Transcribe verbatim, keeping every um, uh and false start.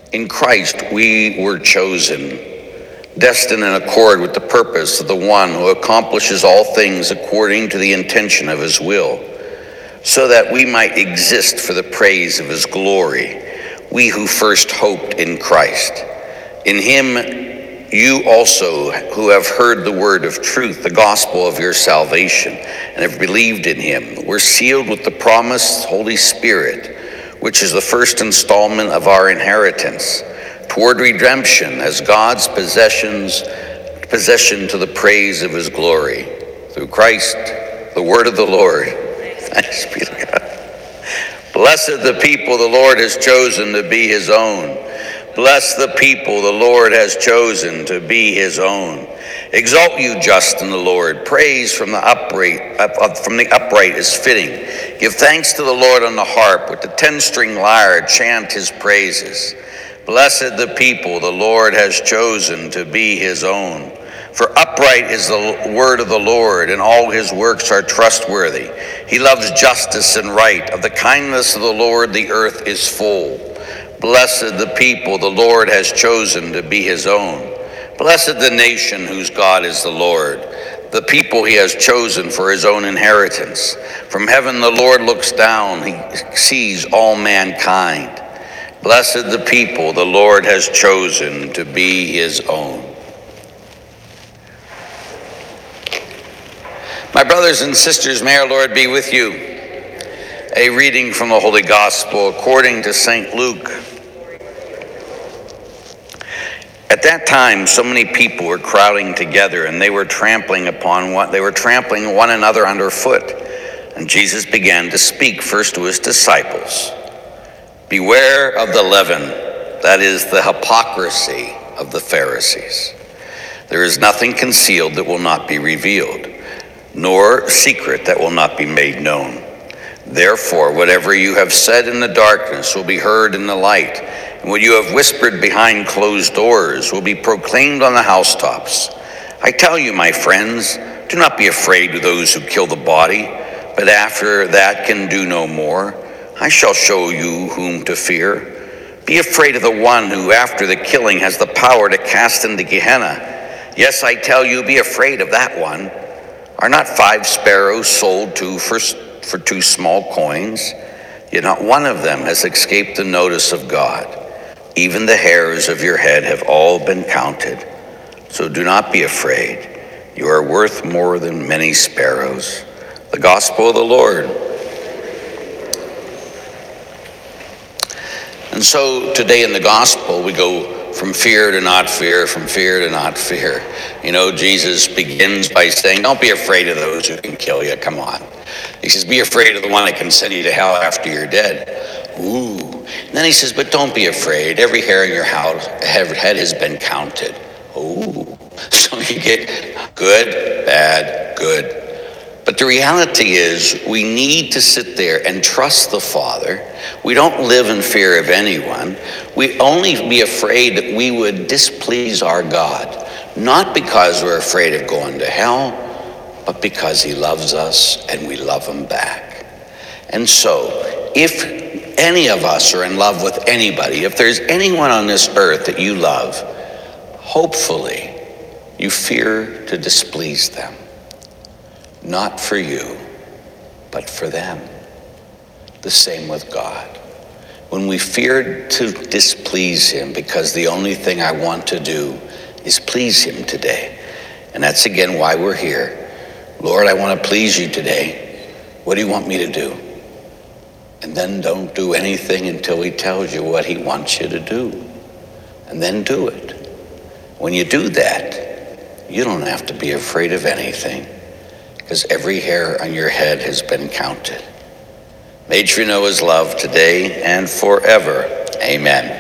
In Christ we were chosen, destined in accord with the purpose of the one who accomplishes all things according to the intention of his will, so that we might exist for the praise of his glory, we who first hoped in Christ. In him you also, who have heard the word of truth, the gospel of your salvation, and have believed in him, were sealed with the promised Holy Spirit, which is the first installment of our inheritance, toward redemption as God's possessions, possession to the praise of his glory. Through Christ, the word of the Lord. Thanks be to God. Blessed the people the Lord has chosen to be his own. Bless the people the Lord has chosen to be his own. Exalt you just in the Lord. Praise from the upright, up, from the upright is fitting. Give thanks to the Lord on the harp. With the ten-string lyre, chant his praises. Blessed the people the Lord has chosen to be his own. For upright is the word of the Lord, and all his works are trustworthy. He loves justice and right. Of the kindness of the Lord the earth is full. Blessed the people the Lord has chosen to be his own. Blessed the nation whose God is the Lord, the people he has chosen for his own inheritance. From heaven the Lord looks down, he sees all mankind. Blessed the people the Lord has chosen to be his own. My brothers and sisters, may our Lord be with you. A reading from the Holy Gospel according to Saint Luke. At that time, so many people were crowding together, and they were trampling upon one, they were trampling one another underfoot. And Jesus began to speak first to his disciples. Beware of the leaven, that is the hypocrisy of the Pharisees. There is nothing concealed that will not be revealed, nor secret that will not be made known. Therefore, whatever you have said in the darkness will be heard in the light, and what you have whispered behind closed doors will be proclaimed on the housetops. I tell you, my friends, do not be afraid of those who kill the body, but after that can do no more. I shall show you whom to fear. Be afraid of the one who, after the killing, has the power to cast into Gehenna. Yes, I tell you, be afraid of that one. Are not five sparrows sold two for, for two small coins? Yet not one of them has escaped the notice of God. Even the hairs of your head have all been counted. So do not be afraid. You are worth more than many sparrows. The gospel of the Lord. And so today in the gospel, we go from fear to not fear, from fear to not fear. You know, Jesus begins by saying, don't be afraid of those who can kill you. Come on. He says, be afraid of the one that can send you to hell after you're dead. Ooh. And then he says, but don't be afraid. Every hair in your head has been counted. Ooh. So you get good, bad, good. But the reality is we need to sit there and trust the Father. We don't live in fear of anyone. We only be afraid that we would displease our God, not because we're afraid of going to hell, but because he loves us and we love him back. And so if any of us are in love with anybody, if there's anyone on this earth that you love, hopefully you fear to displease them. Not for you, but for them. The same with God. When we fear to displease him, because the only thing I want to do is please him today. And that's again why we're here. Lord, I want to please you today. What do you want me to do? And then don't do anything until he tells you what he wants you to do. And then do it. When you do that, you don't have to be afraid of anything, because every hair on your head has been counted. May you know his love today and forever. Amen.